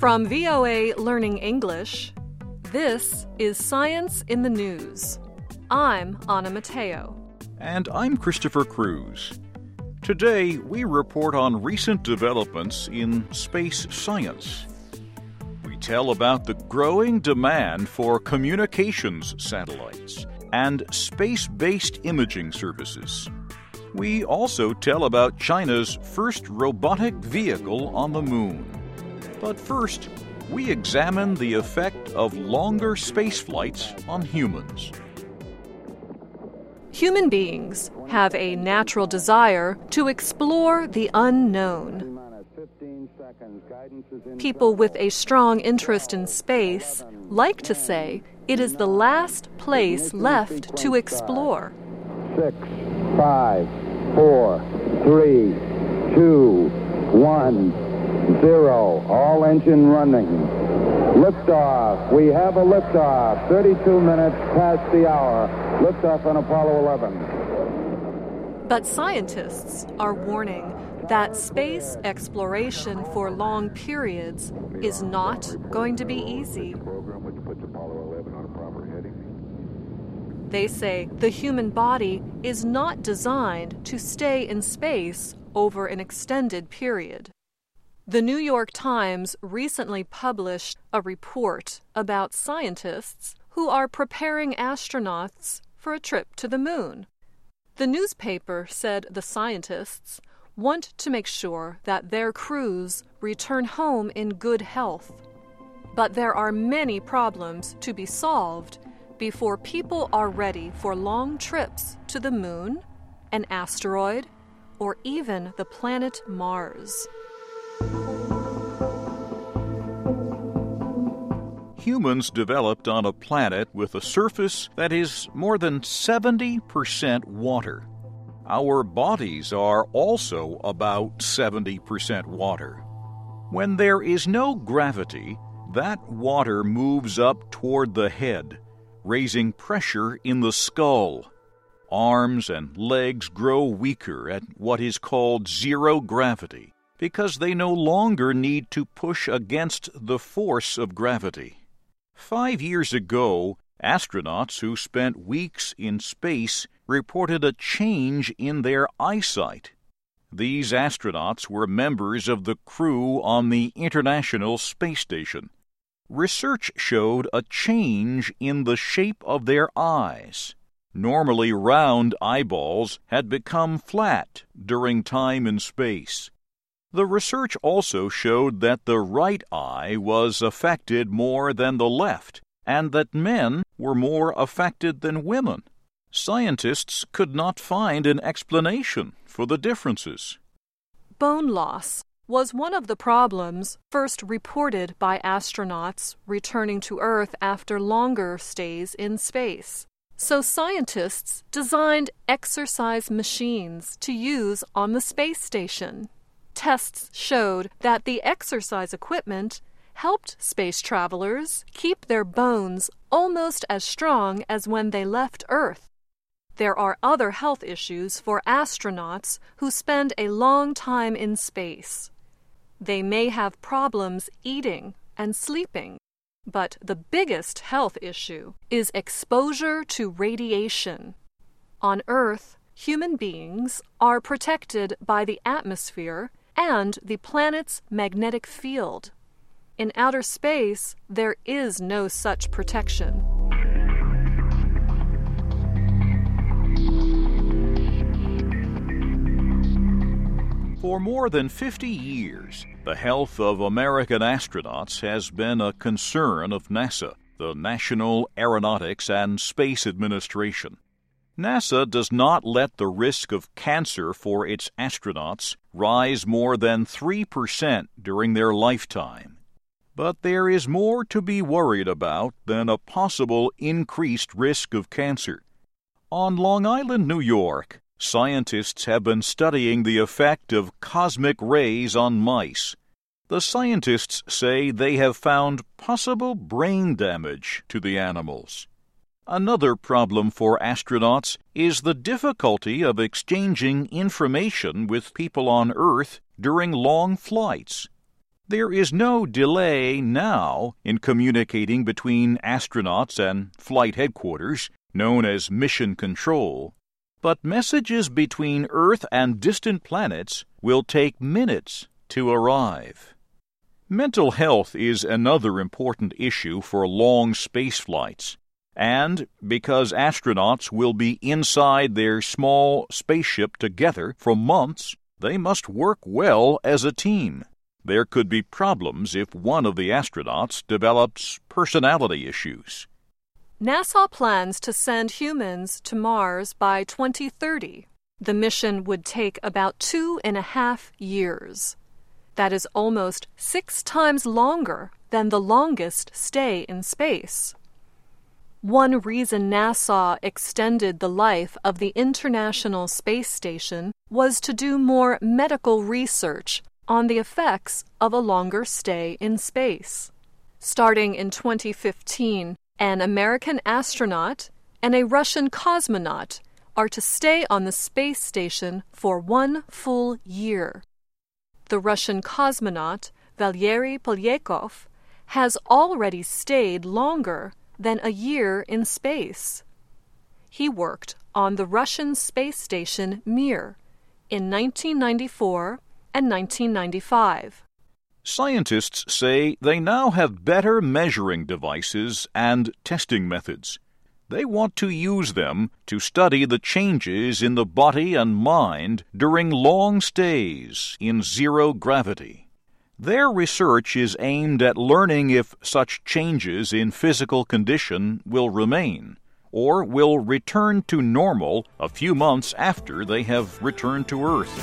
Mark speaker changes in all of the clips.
Speaker 1: From VOA Learning English, this is Science in the News. I'm Anna Mateo.
Speaker 2: And I'm Christopher Cruz. Today, we report on recent developments in space science. We tell about the growing demand for communications satellites and space-based imaging services. We also tell about China's first robotic vehicle on the moon. But first, we examine the effect of longer space flights on humans.
Speaker 1: Human beings have a natural desire to explore the unknown. People with a strong interest in space like to say it is the last place left to explore.
Speaker 3: 6, 5, 4, 3, 2, 1, 0. All engine running. Liftoff. We have a liftoff. 32 minutes past the hour. Liftoff on Apollo 11.
Speaker 1: But scientists are warning that space exploration for long periods is not going to be easy. They say the human body is not designed to stay in space over an extended period. The New York Times recently published a report about scientists who are preparing astronauts for a trip to the moon. The newspaper said the scientists want to make sure that their crews return home in good health. But there are many problems to be solved before people are ready for long trips to the moon, an asteroid, or even the planet Mars.
Speaker 2: Humans developed on a planet with a surface that is more than 70% water. Our bodies are also about 70% water. When there is no gravity, that water moves up toward the head, raising pressure in the skull. Arms and legs grow weaker at what is called zero gravity because they no longer need to push against the force of gravity. 5 years ago, astronauts who spent weeks in space reported a change in their eyesight. These astronauts were members of the crew on the International Space Station. Research showed a change in the shape of their eyes. Normally round eyeballs had become flat during time in space. The research also showed that the right eye was affected more than the left, and that men were more affected than women. Scientists could not find an explanation for the differences.
Speaker 1: Bone loss was one of the problems first reported by astronauts returning to Earth after longer stays in space. So scientists designed exercise machines to use on the space station. Tests showed that the exercise equipment helped space travelers keep their bones almost as strong as when they left Earth. There are other health issues for astronauts who spend a long time in space. They may have problems eating and sleeping, but the biggest health issue is exposure to radiation. On Earth, human beings are protected by the atmosphere and the planet's magnetic field. In outer space, there is no such protection.
Speaker 2: For more than 50 years, the health of American astronauts has been a concern of NASA, the National Aeronautics and Space Administration. NASA does not let the risk of cancer for its astronauts rise more than 3% during their lifetime. But there is more to be worried about than a possible increased risk of cancer. On Long Island, New York, scientists have been studying the effect of cosmic rays on mice. The scientists say they have found possible brain damage to the animals. Another problem for astronauts is the difficulty of exchanging information with people on Earth during long flights. There is no delay now in communicating between astronauts and flight headquarters, known as Mission Control. But messages between Earth and distant planets will take minutes to arrive. Mental health is another important issue for long space flights. And because astronauts will be inside their small spaceship together for months, they must work well as a team. There could be problems if one of the astronauts develops personality issues.
Speaker 1: NASA plans to send humans to Mars by 2030. The mission would take about 2.5 years. That is almost 6 times longer than the longest stay in space. One reason NASA extended the life of the International Space Station was to do more medical research on the effects of a longer stay in space. Starting in 2015, an American astronaut and a Russian cosmonaut are to stay on the space station for 1 full year. The Russian cosmonaut, Valery Polyakov, has already stayed longer than a year in space. He worked on the Russian space station Mir in 1994 and 1995.
Speaker 2: Scientists say they now have better measuring devices and testing methods. They want to use them to study the changes in the body and mind during long stays in zero gravity. Their research is aimed at learning if such changes in physical condition will remain or will return to normal a few months after they have returned to Earth.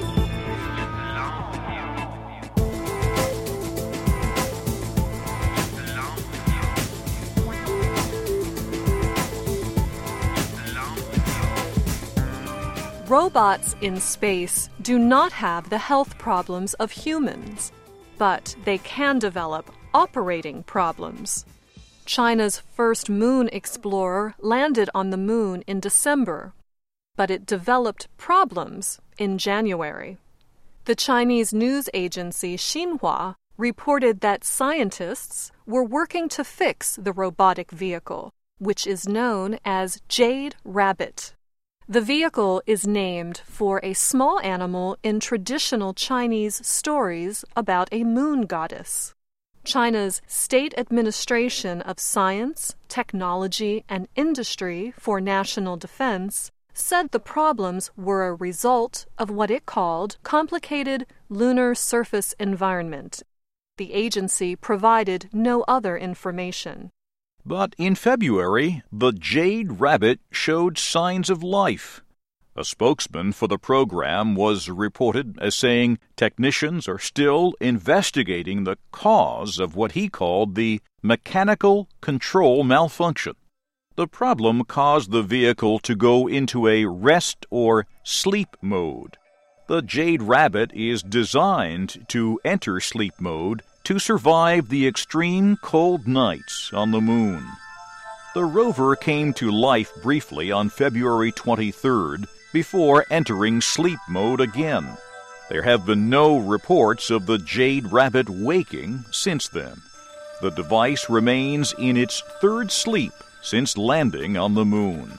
Speaker 1: Robots in space do not have the health problems of humans, but they can develop operating problems. China's first moon explorer landed on the moon in December, but it developed problems in January. The Chinese news agency Xinhua reported that scientists were working to fix the robotic vehicle, which is known as Jade Rabbit. The vehicle is named for a small animal in traditional Chinese stories about a moon goddess. China's State Administration of Science, Technology, and Industry for National Defense said the problems were a result of what it called complicated lunar surface environment. The agency provided no other information.
Speaker 2: But in February, the Jade Rabbit showed signs of life. A spokesman for the program was reported as saying technicians are still investigating the cause of what he called the mechanical control malfunction. The problem caused the vehicle to go into a rest or sleep mode. The Jade Rabbit is designed to enter sleep mode to survive the extreme cold nights on the moon. The rover came to life briefly on February 23rd before entering sleep mode again. There have been no reports of the Jade Rabbit waking since then. The device remains in its third sleep since landing on the moon.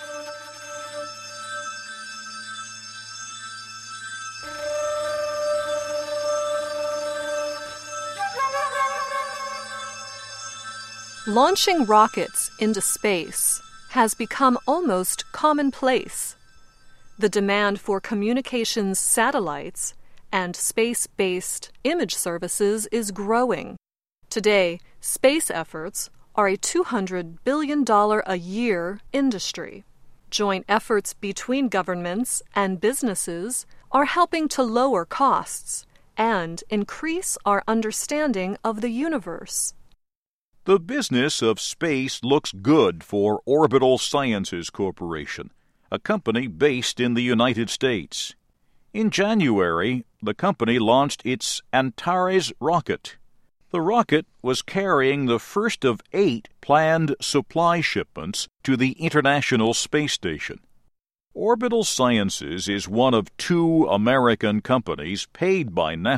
Speaker 1: Launching rockets into space has become almost commonplace. The demand for communications satellites and space-based image services is growing. Today, space efforts are a $200 billion a year industry. Joint efforts between governments and businesses are helping to lower costs and increase our understanding of the universe.
Speaker 2: The business of space looks good for Orbital Sciences Corporation, a company based in the United States. In January, the company launched its Antares rocket. The rocket was carrying the first of 8 planned supply shipments to the International Space Station. Orbital Sciences is one of 2 American companies paid by NASA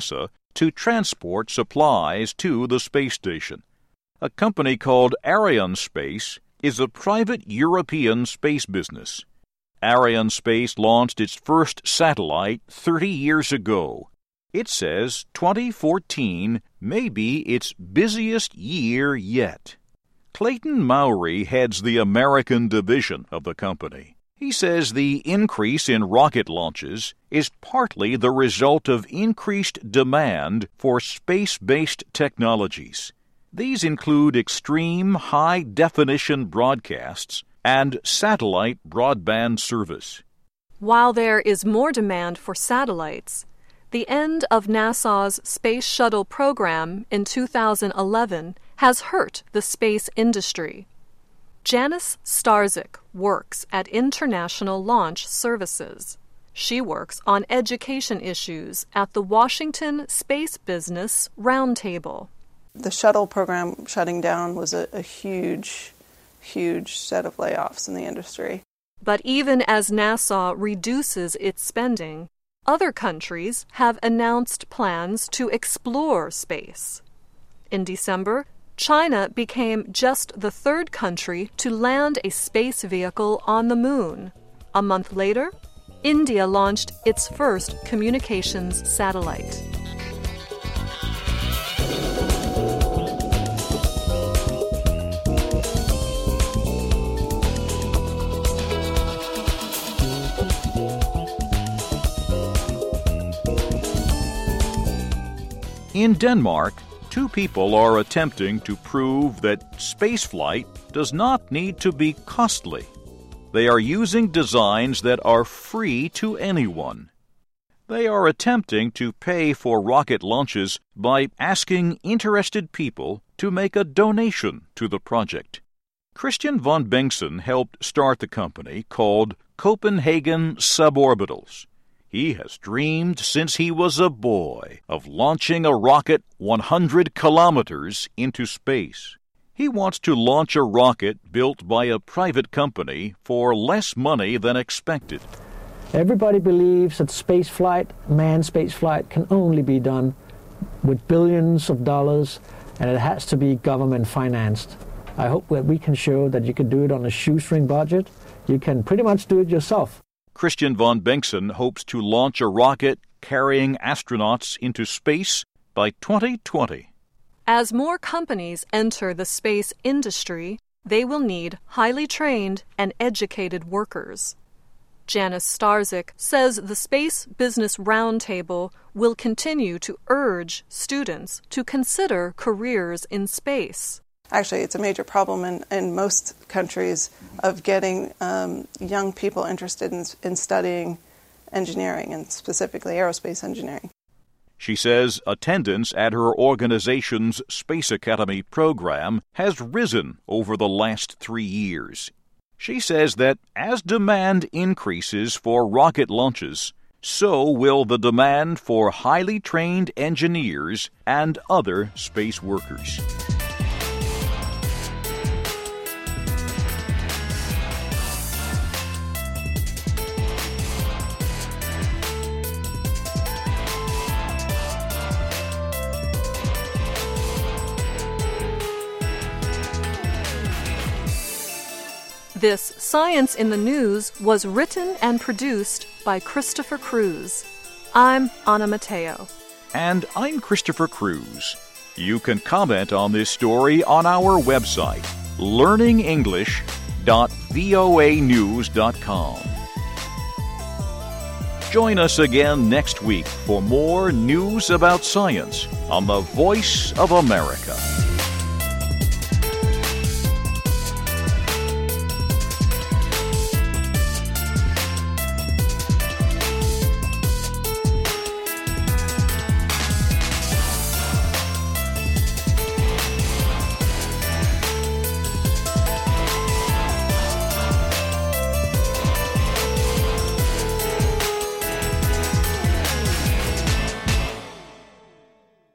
Speaker 2: to transport supplies to the space station. A company called Arianespace is a private European space business. Arianespace launched its first satellite 30 years ago. It says 2014 may be its busiest year yet. Clayton Mowry heads the American division of the company. He says the increase in rocket launches is partly the result of increased demand for space-based technologies. These include extreme high-definition broadcasts and satellite broadband service.
Speaker 1: While there is more demand for satellites, the end of NASA's Space Shuttle program in 2011 has hurt the space industry. Janice Starzyk works at International Launch Services. She works on education issues at the Washington Space Business Roundtable.
Speaker 4: The shuttle program shutting down was a huge set of layoffs in the industry.
Speaker 1: But even as NASA reduces its spending, other countries have announced plans to explore space. In December, China became just the third country to land a space vehicle on the moon. A month later, India launched its first communications satellite.
Speaker 2: In Denmark, two people are attempting to prove that spaceflight does not need to be costly. They are using designs that are free to anyone. They are attempting to pay for rocket launches by asking interested people to make a donation to the project. Christian von Bengtson helped start the company called Copenhagen Suborbitals. He has dreamed since he was a boy of launching a rocket 100 kilometers into space. He wants to launch a rocket built by a private company for less money than expected.
Speaker 5: Everybody believes that manned spaceflight, can only be done with billions of dollars, and it has to be government financed. I hope that we can show that you can do it on a shoestring budget. You can pretty much do it yourself.
Speaker 2: Christian von Bengtson hopes to launch a rocket carrying astronauts into space by 2020.
Speaker 1: As more companies enter the space industry, they will need highly trained and educated workers. Janice Starzyk says the Space Business Roundtable will continue to urge students to consider careers in space.
Speaker 4: Actually, it's a major problem in most countries of getting young people interested in studying engineering, and specifically aerospace engineering.
Speaker 2: She says attendance at her organization's Space Academy program has risen over the last 3 years. She says that as demand increases for rocket launches, so will the demand for highly trained engineers and other space workers.
Speaker 1: This Science in the News was written and produced by Christopher Cruz. I'm Anna Mateo.
Speaker 2: And I'm Christopher Cruz. You can comment on this story on our website, learningenglish.voanews.com. Join us again next week for more news about science on the Voice of America.